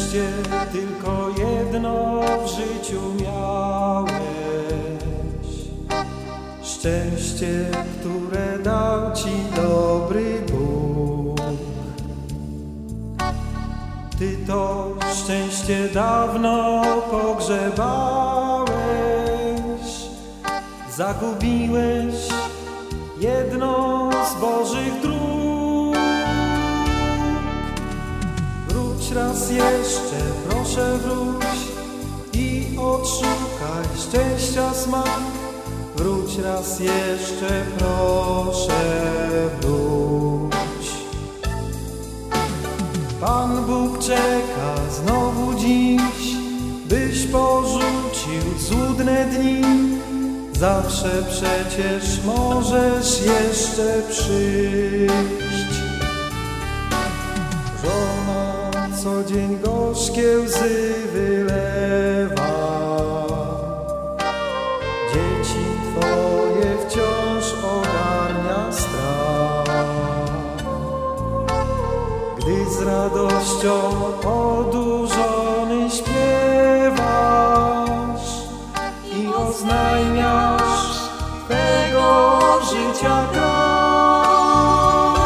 Szczęście tylko jedno w życiu miałeś, szczęście, które dał ci dobry Bóg. Ty to szczęście dawno pogrzebałeś, zagubiłeś jedną z Bożych dróg. Wróć raz jeszcze, proszę wróć i odszukaj szczęścia smak. Wróć raz jeszcze, proszę wróć. Pan Bóg czeka znowu dziś, byś porzucił złudne dni. Zawsze przecież możesz jeszcze przyjść. Żona co dzień gorzkie łzy wylewa, dzieci twoje wciąż ogarnia strach. Gdy z radością odurzony śpiewasz i oznajmiasz twego życia krok.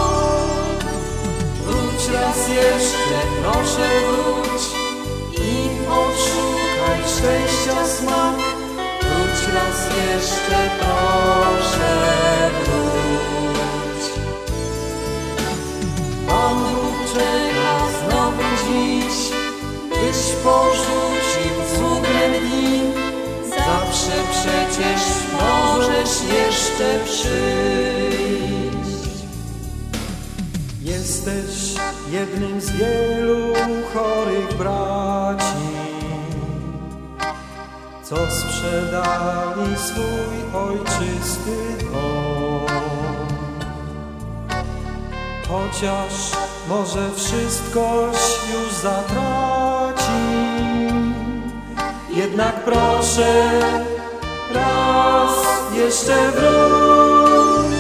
Wróć raz jeszcze, proszę wróć i odszukaj szczęścia smak. Wróć raz jeszcze, proszę wróć. Pan Bóg czeka znowu dziś, byś porzucił złudne dni. Zawsze przecież możesz jeszcze przyjść. Jesteś jednym z wielu chorych braci, co sprzedali swój ojczysty dom. Chociaż może wszystkoś już zatraci, jednak proszę raz jeszcze wróć.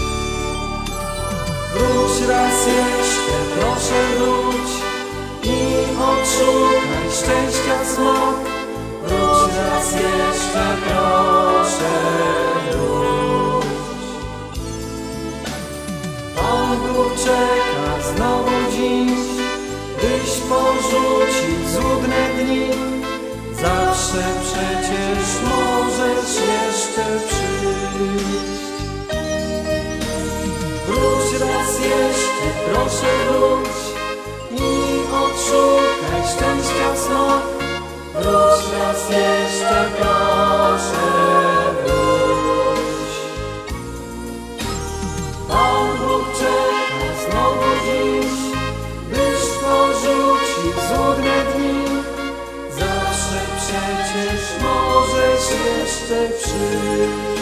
Wróć raz jeszcze, proszę wróć i odszukaj szczęścia smak. Wróć raz jeszcze, proszę wróć. Pan Bóg czeka znowu dziś, byś porzucił złudne dni. Zawsze przecież możesz jeszcze przyjść. Wróć raz jeszcze, proszę wróć i odszukaj szczęścia smak. Wróć raz jeszcze, proszę wróć. Pan Bóg czeka znowu dziś, byś porzucił złudne dni. Zawsze przecież możesz jeszcze przyjść.